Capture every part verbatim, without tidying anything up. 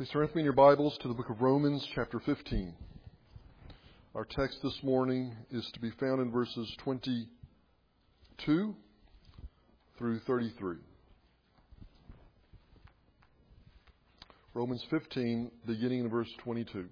Please turn with me in your Bibles to the book of Romans, chapter fifteen. Our text this morning is to be found in verses twenty-two through thirty-three. Romans fifteen, beginning in verse twenty-two.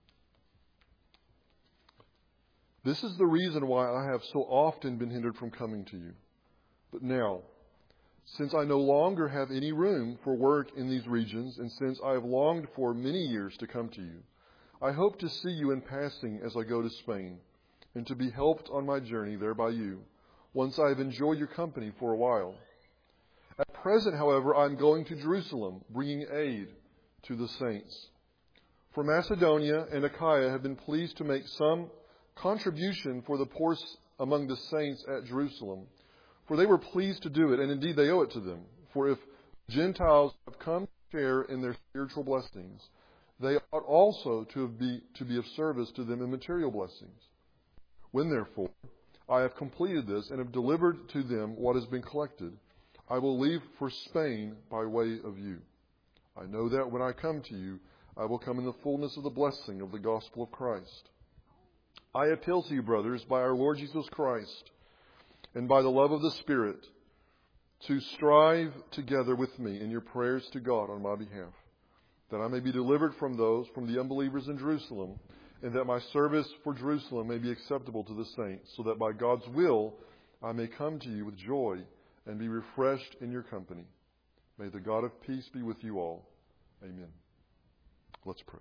This is the reason why I have so often been hindered from coming to you. But now, since I no longer have any room for work in these regions, and since I have longed for many years to come to you, I hope to see you in passing as I go to Spain, and to be helped on my journey there by you, once I have enjoyed your company for a while. At present, however, I am going to Jerusalem, bringing aid to the saints. For Macedonia and Achaia have been pleased to make some contribution for the poor among the saints at Jerusalem. For they were pleased to do it, and indeed they owe it to them. For if Gentiles have come to share in their spiritual blessings, they ought also to be, to be of service to them in material blessings. When therefore I have completed this and have delivered to them what has been collected, I will leave for Spain by way of you. I know that when I come to you, I will come in the fullness of the blessing of the gospel of Christ. I appeal to you, brothers, by our Lord Jesus Christ, and by the love of the Spirit, to strive together with me in your prayers to God on my behalf, that I may be delivered from those, from the unbelievers in Jerusalem, and that my service for Jerusalem may be acceptable to the saints, so that by God's will I may come to you with joy and be refreshed in your company. May the God of peace be with you all. Amen. Let's pray.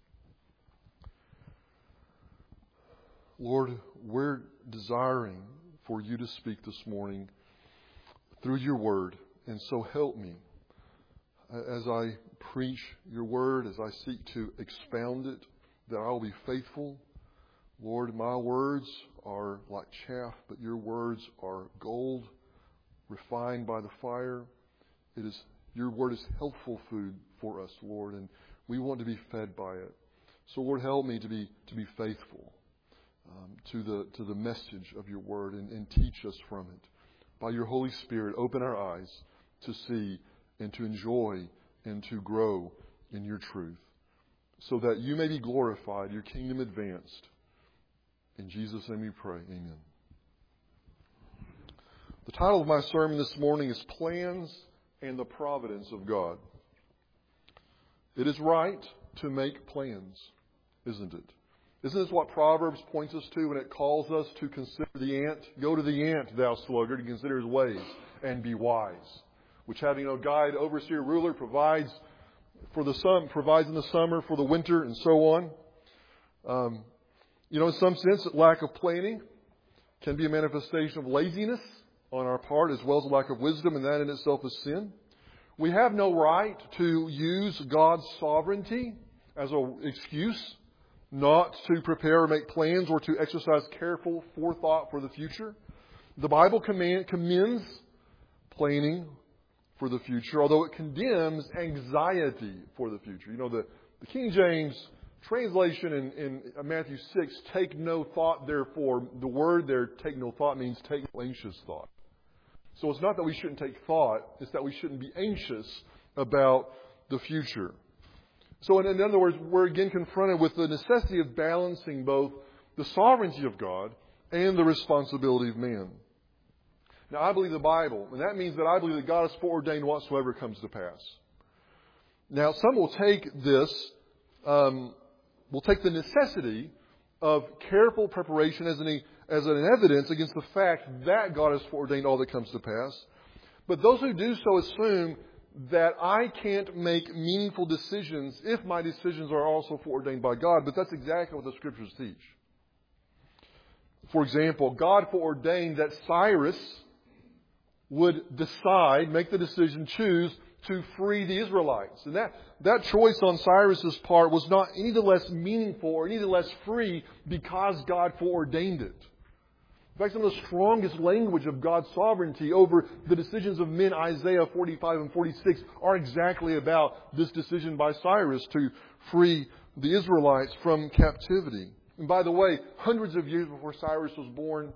Lord, we're desiring for you to speak this morning through your word. And so help me as I preach your word, as I seek to expound it, that I will be faithful. Lord, my words are like chaff, but your words are gold, refined by the fire. It is, your word is healthful food for us, Lord, and we want to be fed by it. So, Lord, help me to be to be faithful Um, to the to the message of your word, and, and teach us from it. By your Holy Spirit, open our eyes to see and to enjoy and to grow in your truth, so that you may be glorified, your kingdom advanced. In Jesus' name we pray. Amen. The title of my sermon this morning is Plans and the Providence of God. It is right to make plans, isn't it? Isn't this what Proverbs points us to when it calls us to consider the ant? Go to the ant, thou sluggard, and consider his ways, and be wise. Which, having no guide, overseer, ruler, provides for the sun, provides in the summer, for the winter, and so on. Um, you know, in some sense, lack of planning can be a manifestation of laziness on our part, as well as a lack of wisdom, and that in itself is sin. We have no right to use God's sovereignty as an excuse not to prepare or make plans or to exercise careful forethought for the future. The Bible command, commends planning for the future, although it condemns anxiety for the future. You know, the, the King James translation in, in Matthew six, take no thought therefore, the word there, take no thought, means take no anxious thought. So it's not that we shouldn't take thought, it's that we shouldn't be anxious about the future. So in, in other words, we're again confronted with the necessity of balancing both the sovereignty of God and the responsibility of man. Now, I believe the Bible, and that means that I believe that God has foreordained whatsoever comes to pass. Now, some will take this, um, will take the necessity of careful preparation as an, as an evidence against the fact that God has foreordained all that comes to pass. But those who do so assume that I can't make meaningful decisions if my decisions are also foreordained by God. But that's exactly what the Scriptures teach. For example, God foreordained that Cyrus would decide, make the decision, choose to free the Israelites. And that, that choice on Cyrus's part was not any the less meaningful or any the less free because God foreordained it. In fact, some of the strongest language of God's sovereignty over the decisions of men, Isaiah forty-five and forty-six, are exactly about this decision by Cyrus to free the Israelites from captivity. And by the way, hundreds of years before Cyrus was born,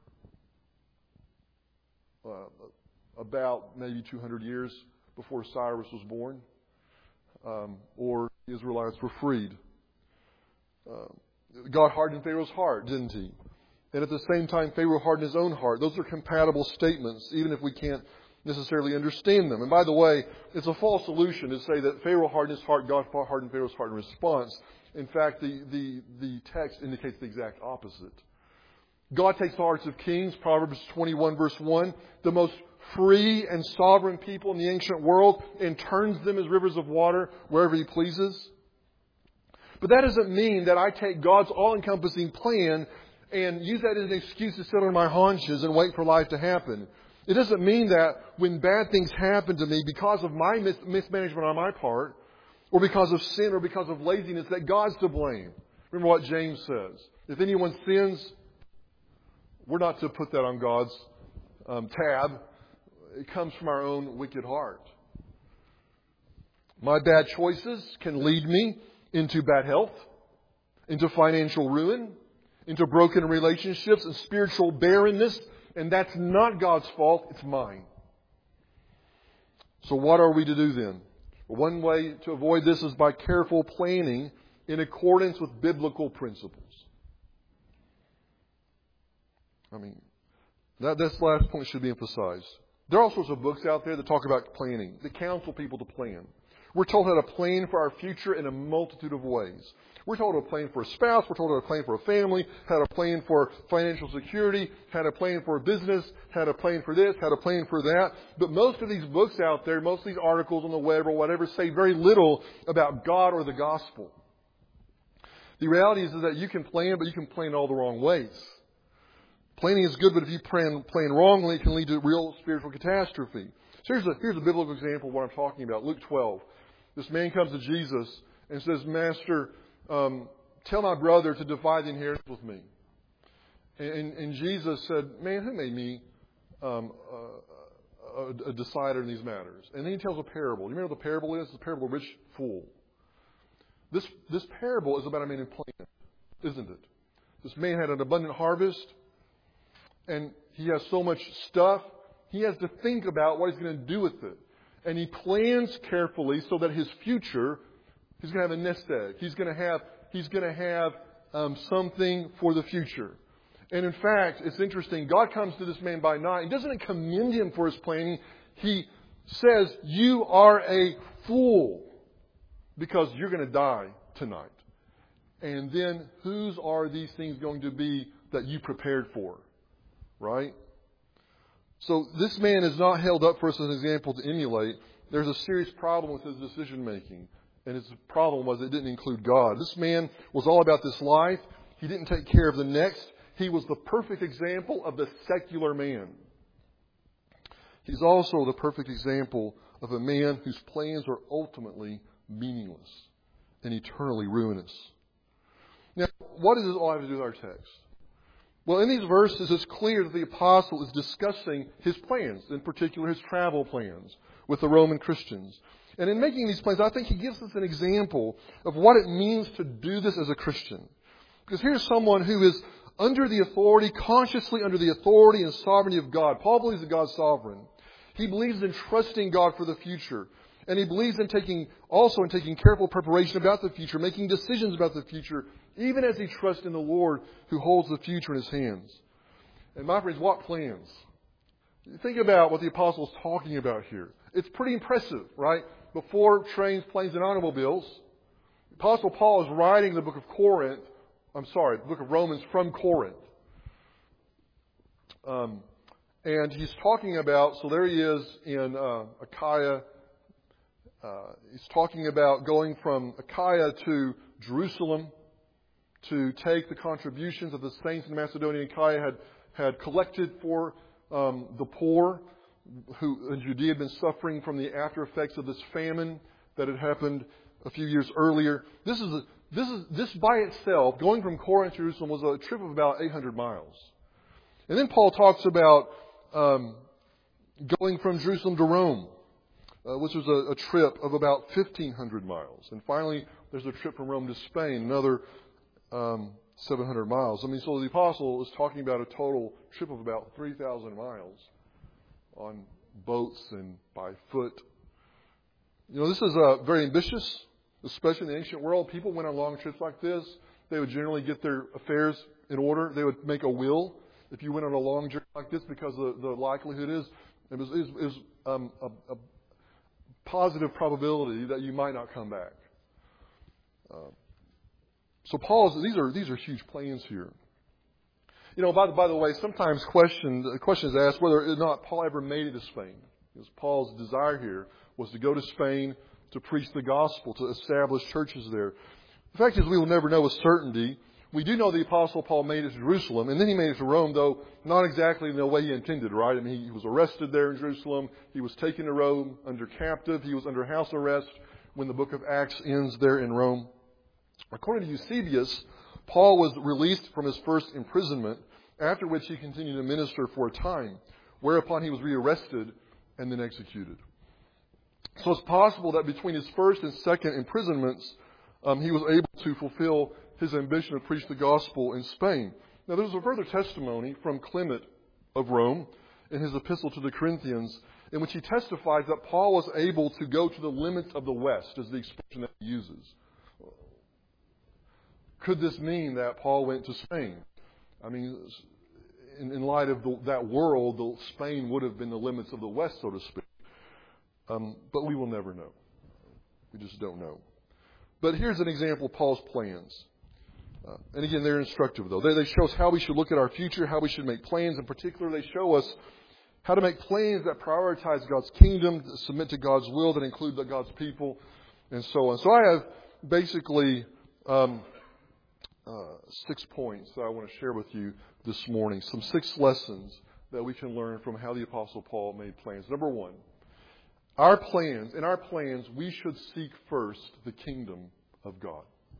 uh, about maybe two hundred years before Cyrus was born, um, or the Israelites were freed. Uh, God hardened Pharaoh's heart, didn't he? And at the same time, Pharaoh hardened his own heart. Those are compatible statements, even if we can't necessarily understand them. And by the way, it's a false solution to say that Pharaoh hardened his heart, God hardened Pharaoh's heart in response. In fact, the, the, the text indicates the exact opposite. God takes the hearts of kings, Proverbs twenty-one verse one, the most free and sovereign people in the ancient world, and turns them as rivers of water wherever He pleases. But that doesn't mean that I take God's all-encompassing plan and use that as an excuse to sit on my haunches and wait for life to happen. It doesn't mean that when bad things happen to me because of my mis- mismanagement on my part, or because of sin, or because of laziness, that God's to blame. Remember what James says. If anyone sins, we're not to put that on God's um, tab. It comes from our own wicked heart. My bad choices can lead me into bad health, into financial ruin, into broken relationships and spiritual barrenness. And that's not God's fault, it's mine. So what are we to do then? Well, one way to avoid this is by careful planning in accordance with biblical principles. I mean, that this last point should be emphasized. There are all sorts of books out there that talk about planning, that counsel people to plan. We're told how to plan for our future in a multitude of ways. We're told how to plan for a spouse. We're told how to plan for a family, how to plan for financial security, how to plan for a business, how to plan for this, how to plan for that. But most of these books out there, most of these articles on the web or whatever, say very little about God or the gospel. The reality is that you can plan, but you can plan all the wrong ways. Planning is good, but if you plan, plan wrongly, it can lead to real spiritual catastrophe. So here's a, here's a biblical example of what I'm talking about. Luke twelve. This man comes to Jesus and says, Master, um, tell my brother to divide the inheritance with me. And, and Jesus said, man, who made me um, a, a, a decider in these matters? And then he tells a parable. You remember what the parable is? The parable of the rich fool. This, this parable is about a man who planned, isn't it? This man had an abundant harvest, and he has so much stuff, he has to think about what he's going to do with it. And he plans carefully so that his future, he's going to have a nest egg. He's going to have, he's going to have um, something for the future. And in fact, it's interesting. God comes to this man by night and doesn't commend him for his planning. He says, you are a fool because you're going to die tonight. And then whose are these things going to be that you prepared for? Right? So this man is not held up for us as an example to emulate. There's a serious problem with his decision making. And his problem was it didn't include God. This man was all about this life. He didn't take care of the next. He was the perfect example of the secular man. He's also the perfect example of a man whose plans are ultimately meaningless and eternally ruinous. Now, what does this all have to do with our text? Well, in these verses, it's clear that the apostle is discussing his plans, in particular his travel plans with the Roman Christians. And in making these plans, I think he gives us an example of what it means to do this as a Christian. Because here's someone who is under the authority, consciously under the authority and sovereignty of God. Paul believes that God's sovereign. He believes in trusting God for the future. And he believes in taking, also in taking careful preparation about the future, making decisions about the future, even as he trusts in the Lord who holds the future in his hands. And my friends, what plans? Think about what the apostle is talking about here. It's pretty impressive, right? Before trains, planes, and automobiles, the apostle Paul is writing the book of Corinth, I'm sorry, the book of Romans from Corinth. Um, and he's talking about, so there he is in uh, Achaia. Uh, he's talking about going from Achaia to Jerusalem to take the contributions that the saints in Macedonia and Achaia had, had collected for um, the poor who in Judea had been suffering from the after effects of this famine that had happened a few years earlier. This is a, this is this by itself, going from Corinth to Jerusalem, was a trip of about eight hundred miles. And then Paul talks about um, going from Jerusalem to Rome, uh, which was a, a trip of about fifteen hundred miles. And finally, there's a trip from Rome to Spain, another um, seven hundred miles. I mean, so the apostle is talking about a total trip of about three thousand miles on boats and by foot. You know, this is uh, very ambitious. especially in the ancient world, people went on long trips like this. They would generally get their affairs in order. They would make a will if you went on a long journey like this, because the, the likelihood is it was, is, is um, a, a positive probability that you might not come back. Uh, so Paul's these are these are huge plans here. You know, by the, by the way, sometimes question the question is asked whether or not Paul ever made it to Spain. Because Paul's desire here was to go to Spain to preach the gospel, to establish churches there. The fact is, we will never know with certainty. We do know the Apostle Paul made it to Jerusalem, and then he made it to Rome, though not exactly in the way he intended, right? I mean, he was arrested there in Jerusalem. He was taken to Rome under captive. He was under house arrest when the book of Acts ends there in Rome. According to Eusebius, Paul was released from his first imprisonment, after which he continued to minister for a time, whereupon he was rearrested and then executed. So it's possible that between his first and second imprisonments, um, he was able to fulfill his ambition to preach the gospel in Spain. Now, there's a further testimony from Clement of Rome in his epistle to the Corinthians, in which he testifies that Paul was able to go to the limits of the West, is the expression that he uses. Could this mean that Paul went to Spain? I mean, in, in light of the, that world, the, Spain would have been the limits of the West, so to speak. Um, but we will never know. We just don't know. But here's an example of Paul's plans. Uh, and again, they're instructive, though. They, they show us how we should look at our future, how we should make plans. In particular, they show us how to make plans that prioritize God's kingdom, that submit to God's will, that include the God's people, and so on. So I have basically um, uh, six points that I want to share with you this morning. Some six lessons that we can learn from how the Apostle Paul made plans. Number one, our plans, in our plans, we should seek first the kingdom of God.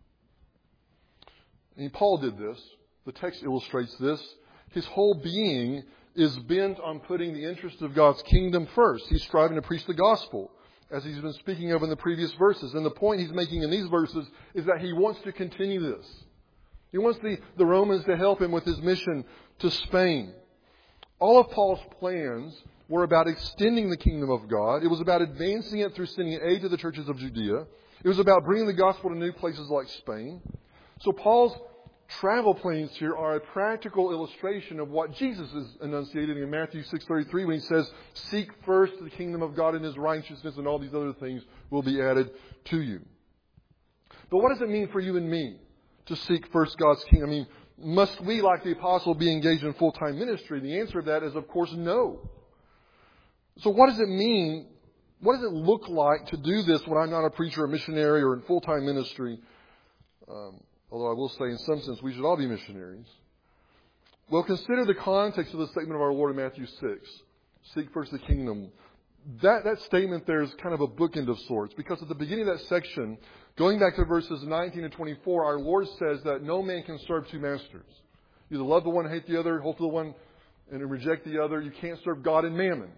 And Paul did this. The text illustrates this. His whole being is bent on putting the interest of God's kingdom first. He's striving to preach the gospel, as he's been speaking of in the previous verses. And the point he's making in these verses is that he wants to continue this. He wants the, the Romans to help him with his mission to Spain. All of Paul's plans were about extending the kingdom of God. It was about advancing it through sending aid to the churches of Judea. It was about bringing the gospel to new places like Spain. So Paul's travel plans here are a practical illustration of what Jesus is enunciating in Matthew six thirty-three when he says, "Seek first the kingdom of God and His righteousness, and all these other things will be added to you." But what does it mean for you and me to seek first God's kingdom? I mean, must we, like the apostle, be engaged in full-time ministry? The answer to that is, of course, no. So what does it mean? What does it look like to do this when I'm not a preacher or missionary or in full-time ministry? Um, although I will say, in some sense, we should all be missionaries. Well, consider the context of the statement of our Lord in Matthew six. Seek first the kingdom. That, that statement there is kind of a bookend of sorts, because at the beginning of that section, going back to verses nineteen and twenty-four, our Lord says that no man can serve two masters. You either love the one, hate the other, hold to the one, and reject the other. You can't serve God and mammon.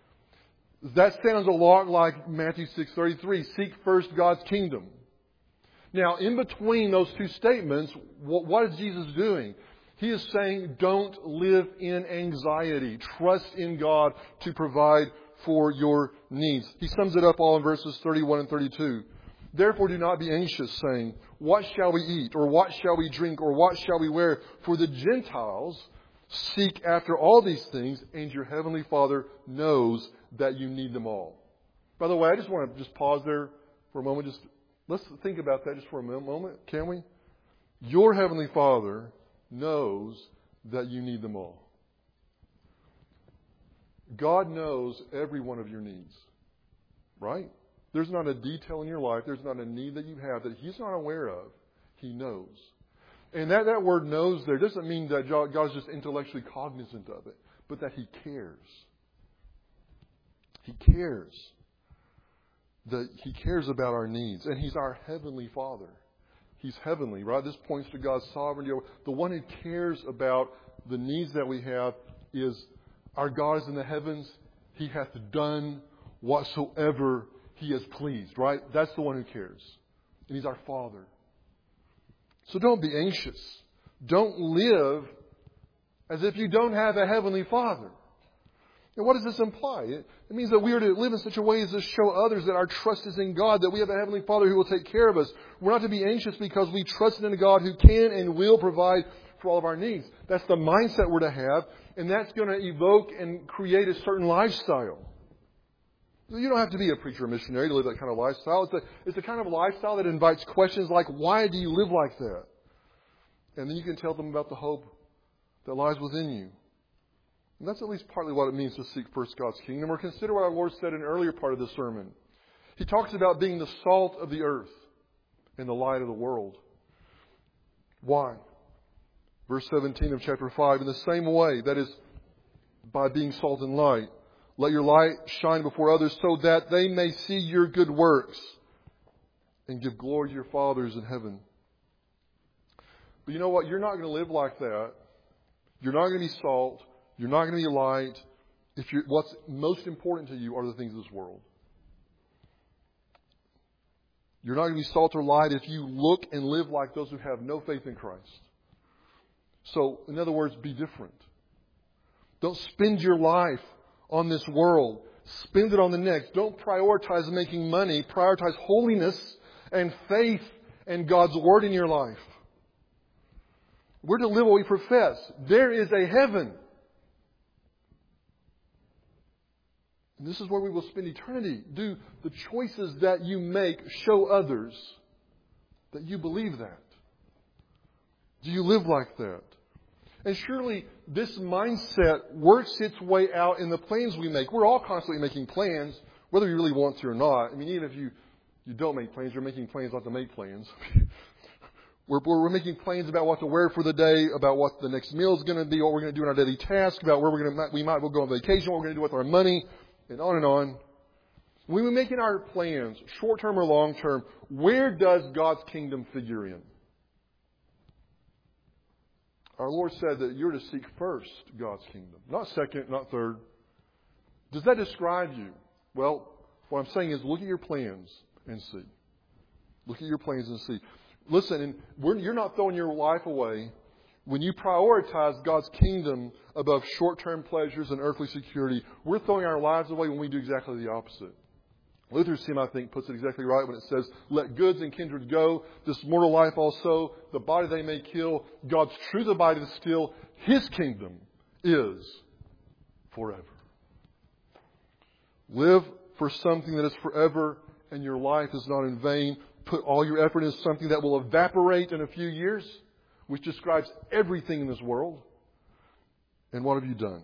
That sounds a lot like Matthew six thirty-three. Seek first God's kingdom. Now, in between those two statements, what, what is Jesus doing? He is saying, don't live in anxiety. Trust in God to provide for your needs. He sums it up all in verses thirty-one and thirty-two. Therefore, do not be anxious, saying, what shall we eat? Or what shall we drink? Or what shall we wear? For the Gentiles seek after all these things, and your heavenly Father knows that you need them all. By the way, I just want to just pause there for a moment. Just let's think about that just for a moment, can we? Your heavenly Father knows that you need them all. God knows every one of your needs, right? There's not a detail in your life, there's not a need that you have that He's not aware of. He knows. And that, that word knows there doesn't mean that God's just intellectually cognizant of it, but that He cares. He cares. That He cares about our needs. And He's our heavenly Father. He's heavenly, right? This points to God's sovereignty. The one who cares about the needs that we have is our God is in the heavens. He hath done whatsoever He has pleased, right? That's the one who cares. And He's our Father. So don't be anxious. Don't live as if you don't have a heavenly Father. And what does this imply? It, it means that we are to live in such a way as to show others that our trust is in God, that we have a Heavenly Father who will take care of us. We're not to be anxious because we trust in a God who can and will provide for all of our needs. That's the mindset we're to have, and that's going to evoke and create a certain lifestyle. You don't have to be a preacher or missionary to live that kind of lifestyle. It's a, it's a kind of lifestyle that invites questions like, why do you live like that? And then you can tell them about the hope that lies within you. And that's at least partly what it means to seek first God's kingdom. Or consider what our Lord said in an earlier part of the sermon. He talks about being the salt of the earth and the light of the world. Why? Verse seventeen of chapter five, in the same way, that is, by being salt and light, let your light shine before others so that they may see your good works and give glory to your Father who is in heaven. But you know what? You're not going to live like that. You're not going to be salt. You're not going to be light if you're, what's most important to you are the things of this world. You're not going to be salt or light if you look and live like those who have no faith in Christ. So, in other words, be different. Don't spend your life on this world. Spend it on the next. Don't prioritize making money. Prioritize holiness and faith and God's Word in your life. We're to live what we profess. There is a heaven. And this is where we will spend eternity. Do the choices that you make show others that you believe that? Do you live like that? And surely this mindset works its way out in the plans we make. We're all constantly making plans, whether you really want to or not. I mean, even if you, you don't make plans, you're making plans not to make plans. We're, we're making plans about what to wear for the day, about what the next meal is going to be, what we're going to do in our daily task, about where we're going to, we might well go on vacation, what we're going to do with our money, and on and on. When we're making our plans, short-term or long-term, where does God's kingdom figure in? Our Lord said that you're to seek first God's kingdom. Not second, not third. Does that describe you? Well, what I'm saying is look at your plans and see. Look at your plans and see. Listen, and we're, you're not throwing your life away when you prioritize God's kingdom above short-term pleasures and earthly security. We're throwing our lives away when we do exactly the opposite. Luther's hymn, I think, puts it exactly right when it says, let goods and kindred go, this mortal life also, the body they may kill, God's truth abide still, His kingdom is forever. Live for something that is forever, and your life is not in vain. Put all your effort into something that will evaporate in a few years, which describes everything in this world. And what have you done?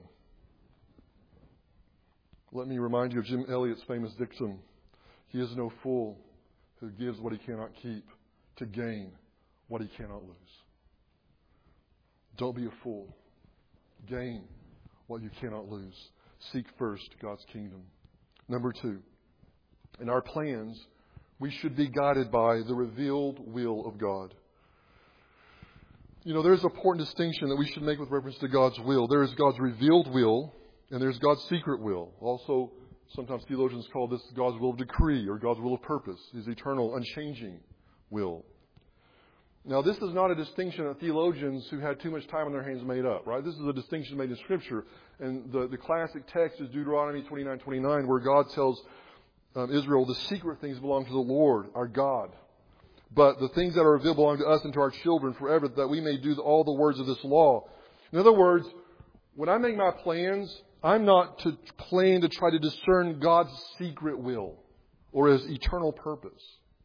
Let me remind you of Jim Elliot's famous dictum. He is no fool who gives what he cannot keep to gain what he cannot lose. Don't be a fool. Gain what you cannot lose. Seek first God's kingdom. Number two, in our plans, we should be guided by the revealed will of God. You know, there's an important distinction that we should make with reference to God's will. There is God's revealed will, and there's God's secret will. Also, sometimes theologians call this God's will of decree or God's will of purpose, His eternal, unchanging will. Now, this is not a distinction that theologians who had too much time on their hands made up, right? This is a distinction made in Scripture. And the, the classic text is Deuteronomy twenty-nine twenty-nine, where God tells um, Israel, the secret things belong to the Lord, our God. But the things that are revealed belong to us and to our children forever, that we may do all the words of this law. In other words, when I make my plans, I'm not to plan to try to discern God's secret will or His eternal purpose.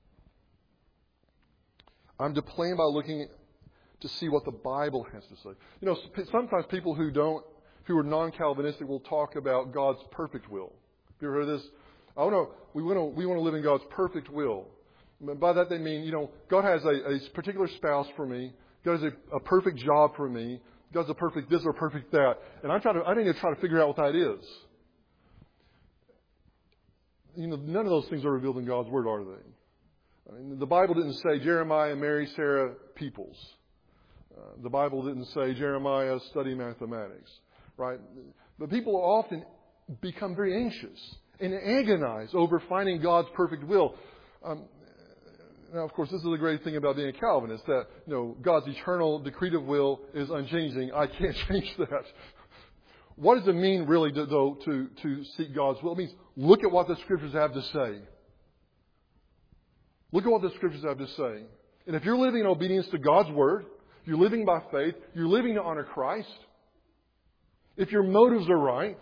I'm to plan by looking to see what the Bible has to say. You know, sometimes people who don't, who are non-Calvinistic will talk about God's perfect will. Have you ever heard of this? I want to, we want to, we want to live in God's perfect will. By that they mean, you know, God has a, a particular spouse for me. God has a, a perfect job for me. God has a perfect this or perfect that. And I'm trying to, I need to try to figure out what that is. You know, none of those things are revealed in God's Word, are they? I mean, the Bible didn't say Jeremiah marry Sarah Peoples. Uh, the Bible didn't say Jeremiah study mathematics, right? But people often become very anxious and agonize over finding God's perfect will. Um, Now, of course, this is the great thing about being a Calvinist, that, you know, God's eternal decretive will is unchanging. I can't change that. what does it mean really, to, though, to, to seek God's will? It means look at what the Scriptures have to say. Look at what the Scriptures have to say. And if you're living in obedience to God's Word, you're living by faith, you're living to honor Christ, if your motives are right,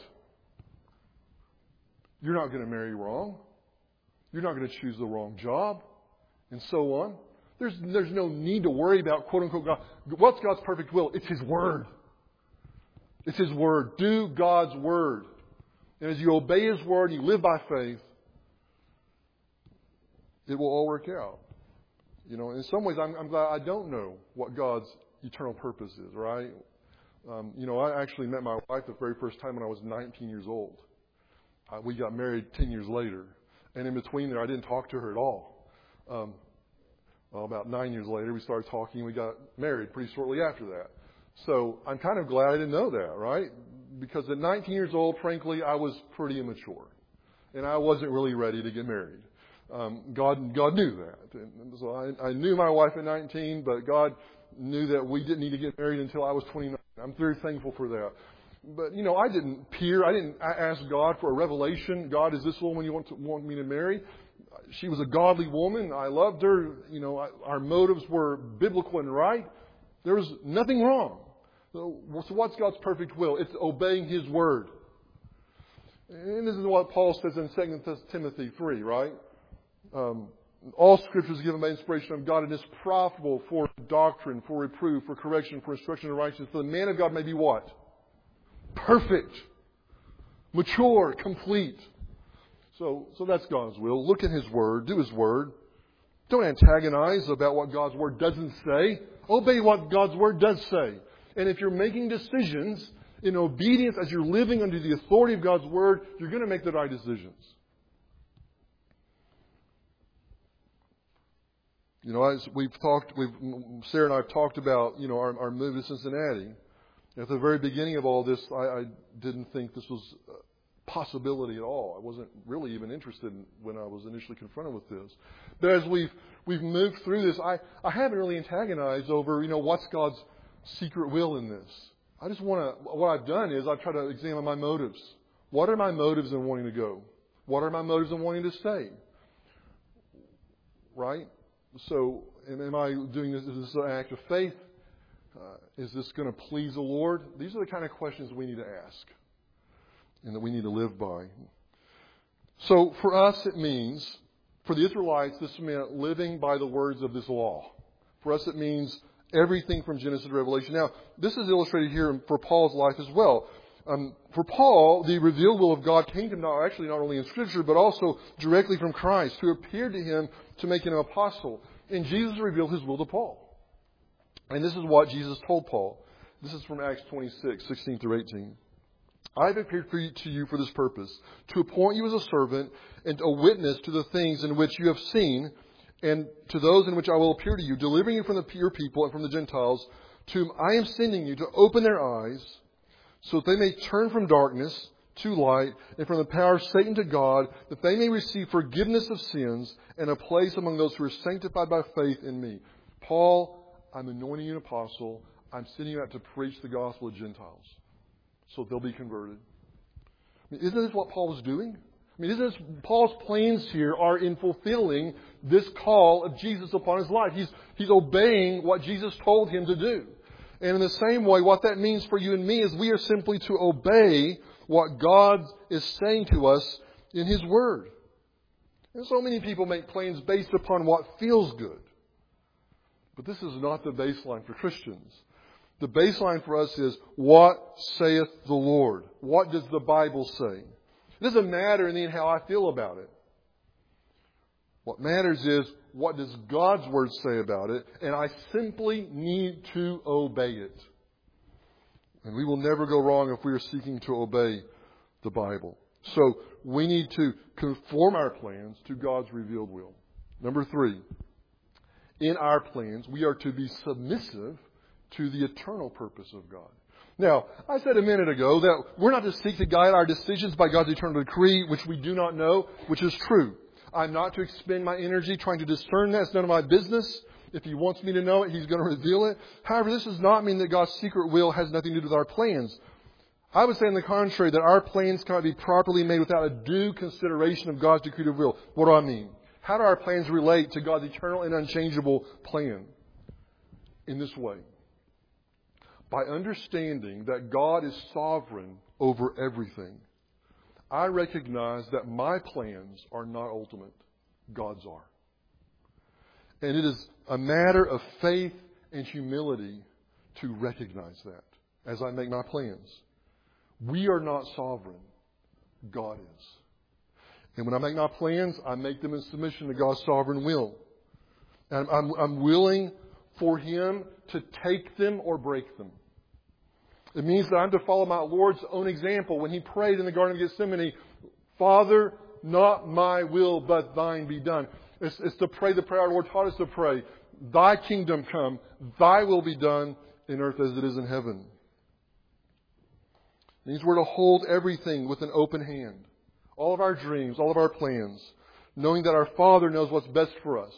you're not going to marry wrong. You're not going to choose the wrong job, and so on. There's, there's no need to worry about, quote unquote, God. What's God's perfect will? It's His Word. It's His Word. Do God's Word. And as you obey His Word and you live by faith, it will all work out. You know, in some ways, I'm, I'm glad I don't know what God's eternal purpose is, right? Um, you know, I actually met my wife the very first time when I was nineteen years old. Uh, we got married ten years later. And in between there, I didn't talk to her at all. Um, well, about nine years later, we started talking and we got married pretty shortly after that. So I'm kind of glad I didn't know that, right? Because at nineteen years old, frankly, I was pretty immature. And I wasn't really ready to get married. Um, God, God knew that. And so I, I knew my wife at nineteen, but God knew that we didn't need to get married until I was twenty-nine. I'm very thankful for that. But, you know, I didn't peer. I didn't ask God for a revelation. God, is this the woman you want, to, want me to marry? She was a godly woman. I loved her. You know, I, our motives were biblical and right. There was nothing wrong. So, so what's God's perfect will? It's obeying His Word. And this is what Paul says in Second Timothy three, right? Um, all Scripture is given by inspiration of God and is profitable for doctrine, for reproof, for correction, for instruction in righteousness. So the man of God may be what? Perfect, mature, complete. So, so that's God's will. Look at His Word. Do His Word. Don't antagonize about what God's Word doesn't say. Obey what God's Word does say. And if you're making decisions in obedience as you're living under the authority of God's Word, you're going to make the right decisions. You know, as we've talked, we've, Sarah and I have talked about, you know, our, our move to Cincinnati. At the very beginning of all this, I, I didn't think this was a possibility at all. I wasn't really even interested in, when I was initially confronted with this. But as we've we've moved through this, I, I haven't really antagonized over, you know, what's God's secret will in this. I just want to, what I've done is I've tried to examine my motives. What are my motives in wanting to go? What are my motives in wanting to stay? Right? So, am I doing this? Is this an act of faith? Uh, is this going to please the Lord? These are the kind of questions we need to ask and that we need to live by. So, for us, it means, for the Israelites, this meant living by the words of this law. For us, it means everything from Genesis to Revelation. Now, this is illustrated here for Paul's life as well. Um, for Paul, the revealed will of God came to him not, actually not only in Scripture, but also directly from Christ, who appeared to him to make him an apostle. And Jesus revealed His will to Paul. And this is what Jesus told Paul. This is from Acts twenty-six, sixteen through eighteen. I have appeared for you, to you for this purpose, to appoint you as a servant and a witness to the things in which you have seen, and to those in which I will appear to you, delivering you from the pure people and from the Gentiles, to whom I am sending you to open their eyes, so that they may turn from darkness to light, and from the power of Satan to God, that they may receive forgiveness of sins and a place among those who are sanctified by faith in me. Paul, I'm anointing you an apostle. I'm sending you out to preach the gospel to Gentiles, so they'll be converted. I mean, isn't this what Paul was doing? I mean, isn't this, Paul's plans here are in fulfilling this call of Jesus upon his life. He's, he's obeying what Jesus told him to do. And in the same way, what that means for you and me is we are simply to obey what God is saying to us in His Word. And so many people make plans based upon what feels good. But this is not the baseline for Christians. The baseline for us is, what saith the Lord? What does the Bible say? It doesn't matter in the end how I feel about it. What matters is, what does God's Word say about it? And I simply need to obey it. And we will never go wrong if we are seeking to obey the Bible. So we need to conform our plans to God's revealed will. Number three, in our plans, we are to be submissive to the eternal purpose of God. Now, I said a minute ago that we're not to seek to guide our decisions by God's eternal decree, which we do not know, which is true. I'm not to expend my energy trying to discern that. It's none of my business. If He wants me to know it, He's going to reveal it. However, this does not mean that God's secret will has nothing to do with our plans. I would say on the contrary that our plans cannot be properly made without a due consideration of God's decreed will. What do I mean? How do our plans relate to God's eternal and unchangeable plan? In this way. By understanding that God is sovereign over everything, I recognize that my plans are not ultimate. God's are. And it is a matter of faith and humility to recognize that as I make my plans. We are not sovereign. God is. And when I make my plans, I make them in submission to God's sovereign will. And I'm, I'm willing for Him to take them or break them. It means that I'm to follow my Lord's own example when He prayed in the Garden of Gethsemane, Father, not my will, but Thine be done. It's, it's to pray the prayer our Lord taught us to pray. Thy kingdom come, Thy will be done in earth as it is in heaven. It means we're to hold everything with an open hand. All of our dreams, all of our plans, knowing that our Father knows what's best for us.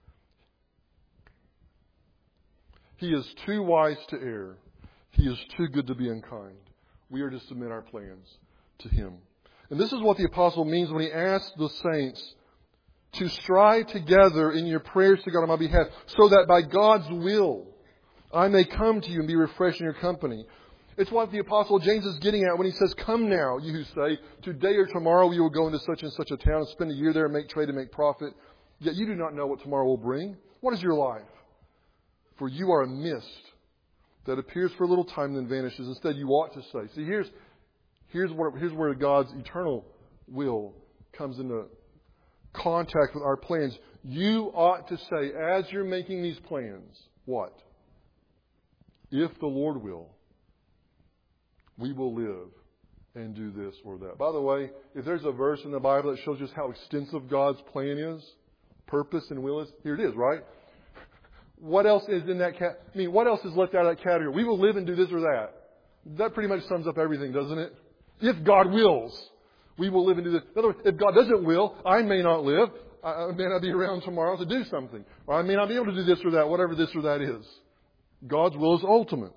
He is too wise to err. He is too good to be unkind. We are to submit our plans to Him. And this is what the apostle means when he asks the saints to strive together in your prayers to God on my behalf, so that by God's will I may come to you and be refreshed in your company. It's what the Apostle James is getting at when he says, come now, you who say, today or tomorrow you will go into such and such a town and spend a year there and make trade and make profit. Yet you do not know what tomorrow will bring. What is your life? For you are a mist that appears for a little time and then vanishes. Instead, you ought to say. See, here's, here's, where, here's where God's eternal will comes into contact with our plans. You ought to say, as you're making these plans, what? If the Lord will, we will live and do this or that. By the way, if there's a verse in the Bible that shows us how extensive God's plan is, purpose and will is, here it is, right? What else is in that cat? I mean, what else is left out of that category? We will live and do this or that. That pretty much sums up everything, doesn't it? If God wills, we will live and do this. In other words, if God doesn't will, I may not live. I may not be around tomorrow to do something. Or I may not be able to do this or that, whatever this or that is. God's will is ultimate.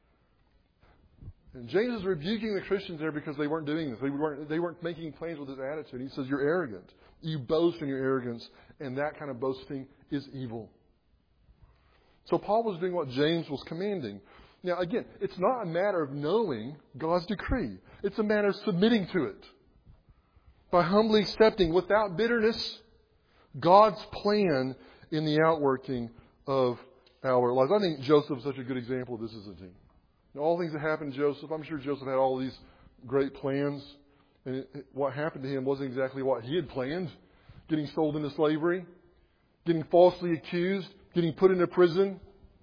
And James is rebuking the Christians there because they weren't doing this. They weren't, they weren't making plans with this attitude. He says, you're arrogant. You boast in your arrogance. And that kind of boasting is evil. So Paul was doing what James was commanding. Now, again, it's not a matter of knowing God's decree. It's a matter of submitting to it. By humbly accepting, without bitterness, God's plan in the outworking of our lives. I think Joseph is such a good example of this, isn't he? Now, all the things that happened to Joseph, I'm sure Joseph had all these great plans. And it, it, what happened to him wasn't exactly what he had planned. Getting sold into slavery, getting falsely accused, getting put into prison.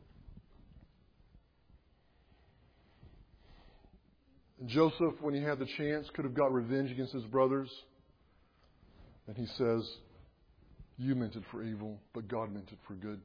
Joseph, when he had the chance, could have got revenge against his brothers. And he says, you meant it for evil, but God meant it for good.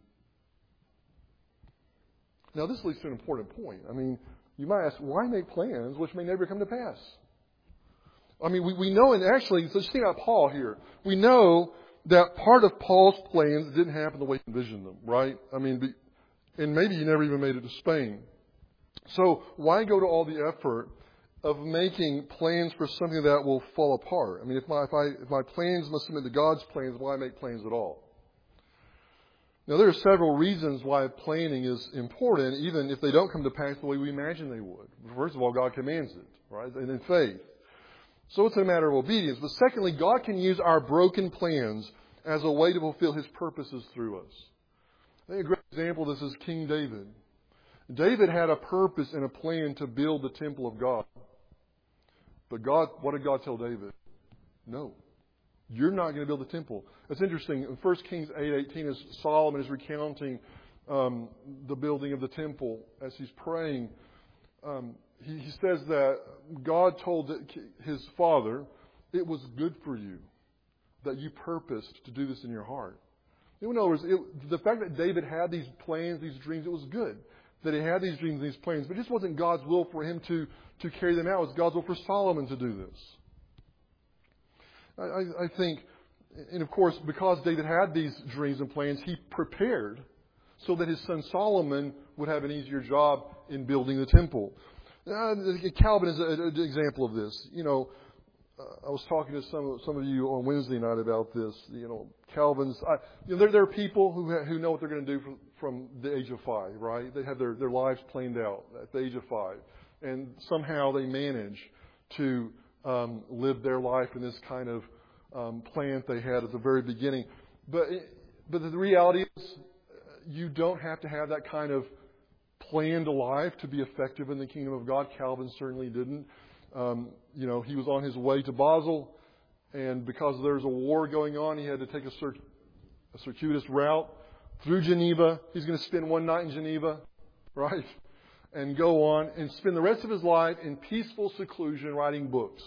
Now, this leads to an important point. I mean, you might ask, why make plans which may never come to pass? I mean, we, we know, and actually, so just think about Paul here. We know that part of Paul's plans didn't happen the way he envisioned them, right? I mean, be, and maybe he never even made it to Spain. So why go to all the effort of making plans for something that will fall apart? I mean, if my, if I, if my plans must submit to God's plans, why make plans at all? Now, there are several reasons why planning is important, even if they don't come to pass the way we imagine they would. First of all, God commands it, right? And in faith. So it's a matter of obedience. But secondly, God can use our broken plans as a way to fulfill His purposes through us. I think a great example of this is King David. David had a purpose and a plan to build the temple of God. But God, what did God tell David? No. You're not going to build the temple. It's interesting. In First Kings eight eighteen, as Solomon is recounting um, the building of the temple, as he's praying, um, he, he says that God told his father, it was good for you that you purposed to do this in your heart. In other words, it, the fact that David had these plans, these dreams, it was good that he had these dreams and these plans. But it just wasn't God's will for him to, to carry them out. It was God's will for Solomon to do this. I, I think, and of course, because David had these dreams and plans, he prepared so that his son Solomon would have an easier job in building the temple. Uh, Calvin is an example of this. You know, uh, I was talking to some some of you on Wednesday night about this. You know, Calvin's. I, you know, there there are people who ha- who know what they're going to do from from the age of five, right? They have their their lives planned out at the age of five, and somehow they manage to um, live their life in this kind of um, plan they had at the very beginning. But but the reality is, you don't have to have that kind of planned life to be effective in the kingdom of God. Calvin certainly didn't. Um, you know, he was on his way to Basel, and because there's a war going on, he had to take a, cir- a circuitous route through Geneva. He's going to spend one night in Geneva, right? And go on and spend the rest of his life in peaceful seclusion writing books.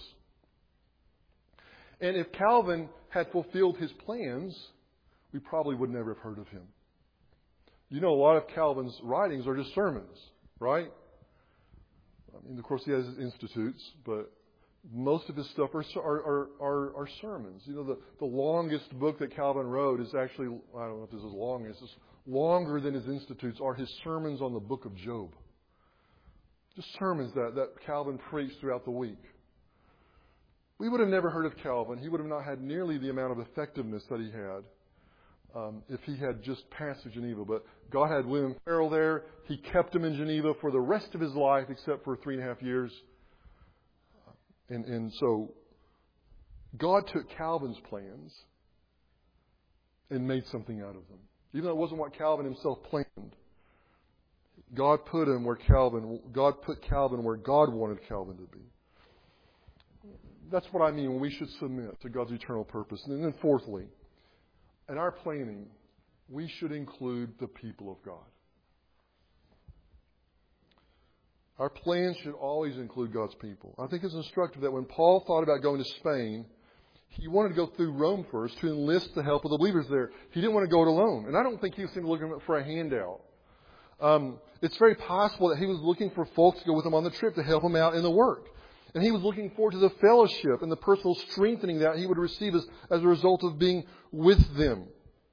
And if Calvin had fulfilled his plans, we probably would never have heard of him. You know, a lot of Calvin's writings are just sermons, right? I mean, of course, he has his institutes, but most of his stuff are are are, are sermons. You know, the, the longest book that Calvin wrote is actually, I don't know if this is long, it's just longer than his institutes, are his sermons on the book of Job. Just sermons that, that Calvin preached throughout the week. We would have never heard of Calvin. He would have not had nearly the amount of effectiveness that he had. Um, if he had just passed through Geneva. But God had William Farel there. He kept him in Geneva for the rest of his life, except for three and a half years. And, and so God took Calvin's plans and made something out of them. Even though it wasn't what Calvin himself planned. God put him where Calvin, God put Calvin where God wanted Calvin to be. That's what I mean when we should submit to God's eternal purpose. And then fourthly, in our planning, we should include the people of God. Our plans should always include God's people. I think it's instructive that when Paul thought about going to Spain, he wanted to go through Rome first to enlist the help of the believers there. He didn't want to go it alone. And I don't think he was looking for a handout. Um, it's very possible that he was looking for folks to go with him on the trip to help him out in the work. And he was looking forward to the fellowship and the personal strengthening that he would receive as, as a result of being with them.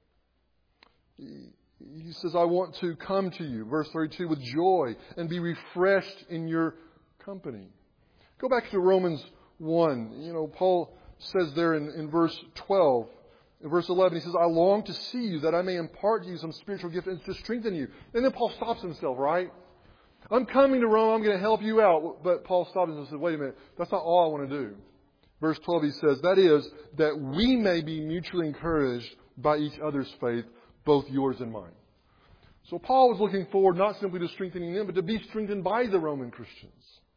He says, I want to come to you, verse thirty-two, with joy and be refreshed in your company. Go back to Romans one. You know, Paul says there in, in verse twelve, in verse eleven, he says, I long to see you that I may impart to you some spiritual gift and to strengthen you. And then Paul stops himself, right? I'm coming to Rome. I'm going to help you out. But Paul stopped and said, wait a minute. That's not all I want to do. Verse twelve, he says, that is, that we may be mutually encouraged by each other's faith, both yours and mine. So Paul was looking forward not simply to strengthening them, but to be strengthened by the Roman Christians.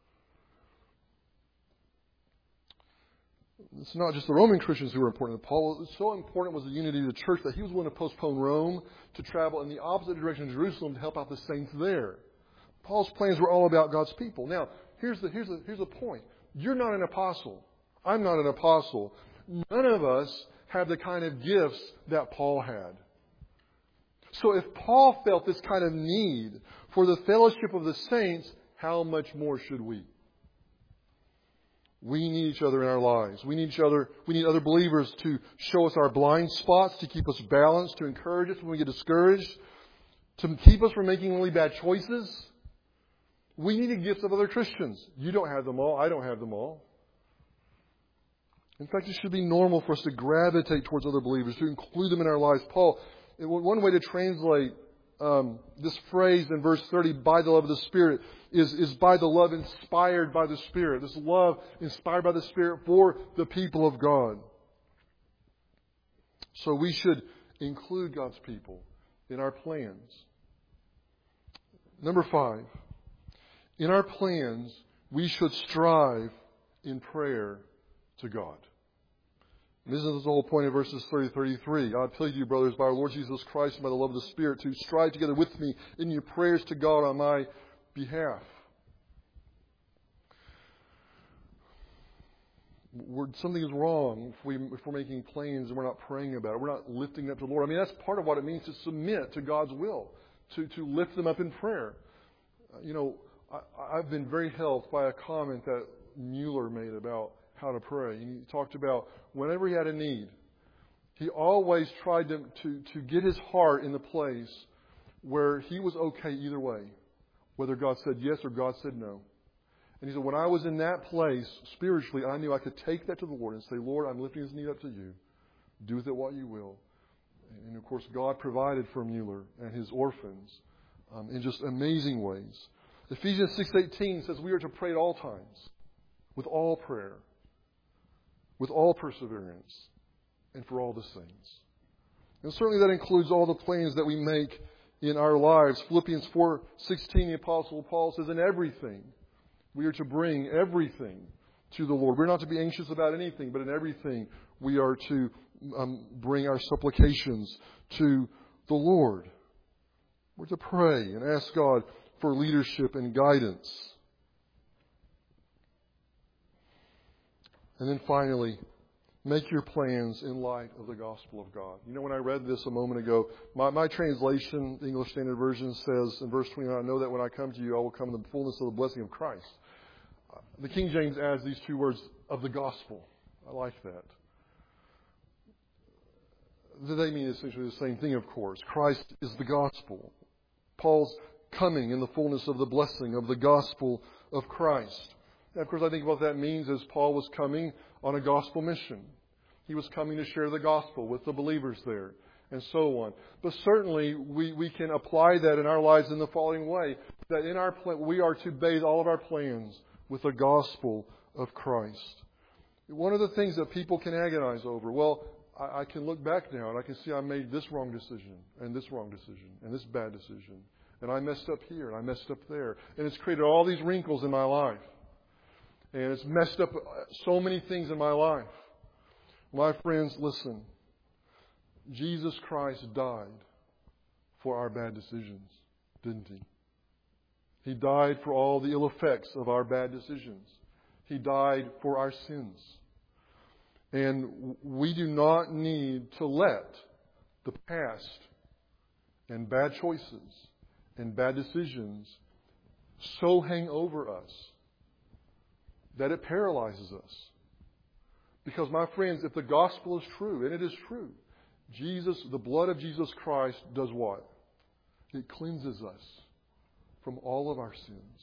It's not just the Roman Christians who were important to Paul. So important was the unity of the church that he was willing to postpone Rome to travel in the opposite direction of Jerusalem to help out the saints there. Paul's plans were all about God's people. Now, here's the, here's the, here's the point. You're not an apostle. I'm not an apostle. None of us have the kind of gifts that Paul had. So if Paul felt this kind of need for the fellowship of the saints, how much more should we? We need each other in our lives. We need each other. We need other believers to show us our blind spots, to keep us balanced, to encourage us when we get discouraged, to keep us from making really bad choices. We need the gifts of other Christians. You don't have them all. I don't have them all. In fact, it should be normal for us to gravitate towards other believers, to include them in our lives. Paul, one way to translate um, this phrase in verse thirty, by the love of the Spirit, is, is by the love inspired by the Spirit. This love inspired by the Spirit for the people of God. So we should include God's people in our plans. Number five. In our plans, we should strive in prayer to God. And this is the whole point of verses thirty to thirty-three. I appeal to you, brothers, by our Lord Jesus Christ and by the love of the Spirit, to strive together with me in your prayers to God on my behalf. We're, something is wrong if, we, if we're making plans and we're not praying about it. We're not lifting up the Lord. I mean, that's part of what it means to submit to God's will, to, to lift them up in prayer. Uh, you know, I, I've been very helped by a comment that Mueller made about how to pray. And he talked about whenever he had a need, he always tried to, to, to get his heart in the place where he was okay either way, whether God said yes or God said no. And he said, when I was in that place, spiritually, I knew I could take that to the Lord and say, Lord, I'm lifting this need up to you. Do with it what you will. And, of course, God provided for Mueller and his orphans um, in just amazing ways. Ephesians six eighteen says we are to pray at all times, with all prayer, with all perseverance, and for all the saints. And certainly that includes all the plans that we make in our lives. Philippians four sixteen, the Apostle Paul says, in everything, we are to bring everything to the Lord. We're not to be anxious about anything, but in everything, we are to um, bring our supplications to the Lord. We're to pray and ask God for leadership and guidance. And then finally, make your plans in light of the gospel of God. You know, when I read this a moment ago, my, my translation, the English Standard Version, says in verse twenty-nine, I know that when I come to you, I will come in the fullness of the blessing of Christ. The King James adds these two words, of the gospel. I like that. They mean essentially the same thing, of course. Christ is the gospel. Paul's coming in the fullness of the blessing of the gospel of Christ. Now, of course, I think what that means is Paul was coming on a gospel mission. He was coming to share the gospel with the believers there, and so on. But certainly, we, we can apply that in our lives in the following way, that in our pl- we are to bathe all of our plans with the gospel of Christ. One of the things that people can agonize over, well, I, I can look back now and I can see I made this wrong decision, and this wrong decision, and this bad decision. And I messed up here, and I messed up there. And it's created all these wrinkles in my life. And it's messed up so many things in my life. My friends, listen. Jesus Christ died for our bad decisions, didn't He? He died for all the ill effects of our bad decisions. He died for our sins. And we do not need to let the past and bad choices and bad decisions so hang over us that it paralyzes us. Because, my friends, if the gospel is true, and it is true, Jesus, the blood of Jesus Christ does what? It cleanses us from all of our sins.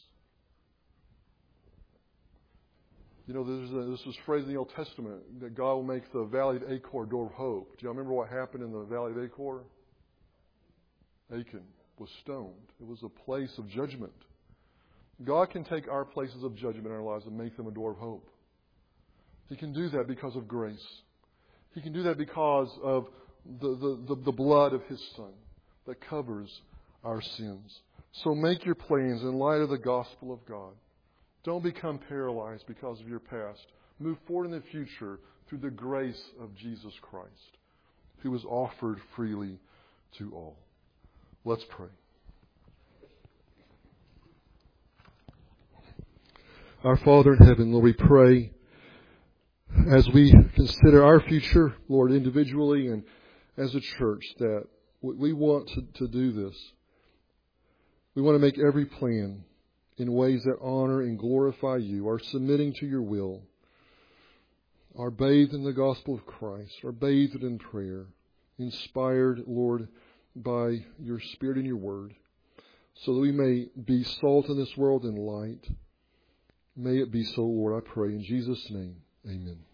You know, there's a, this was phrased in the Old Testament that God will make the valley of Achor a door of hope. Do you remember what happened in the valley of Achor? Achan was stoned. It was a place of judgment. God can take our places of judgment in our lives and make them a door of hope. He can do that because of grace. He can do that because of the, the, the, the blood of His Son that covers our sins. So make your plans in light of the gospel of God. Don't become paralyzed because of your past. Move forward in the future through the grace of Jesus Christ, who was offered freely to all. Let's pray. Our Father in heaven, Lord, we pray as we consider our future, Lord, individually and as a church, that we want to, to do this. We want to make every plan in ways that honor and glorify You, are submitting to Your will, are bathed in the gospel of Christ, are bathed in prayer, inspired, Lord, by Your Spirit and Your Word, so that we may be salt in this world and light. May it be so, Lord, I pray in Jesus' name. Amen.